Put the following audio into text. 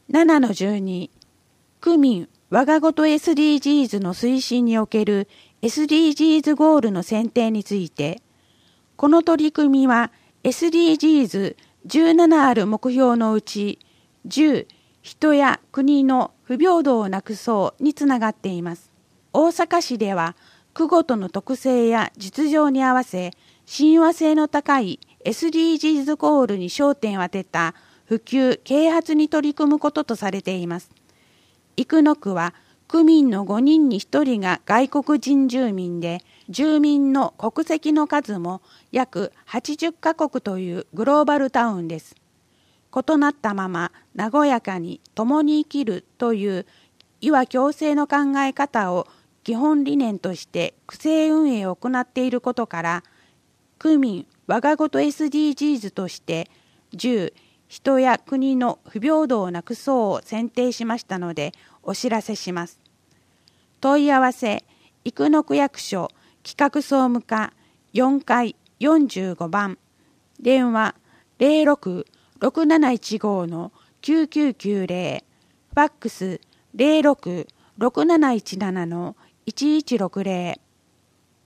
7-12 区民我がごと SDGs の推進における SDGs ゴールの選定について、この取り組みは SDGs17 ある目標のうち10人や国の不平等をなくそうにつながっています。大阪市では区ごとの特性や実情に合わせ親和性の高い SDGs ゴールに焦点を当てた普及・啓発に取り組むこととされています。生野区は区民の5人に1人が外国人住民で、住民の国籍の数も約80カ国というグローバルタウンです。異なったまま和やかに共に生きるという異和共生の考え方を基本理念として区政運営を行っていることから、区民我がごと SDGs として10人や国の不平等をなくそうを選定しましたのでお知らせします。問い合わせ生野区役所企画総務課4階45番、電話06-6715-9990、ファックス06-6717-1160。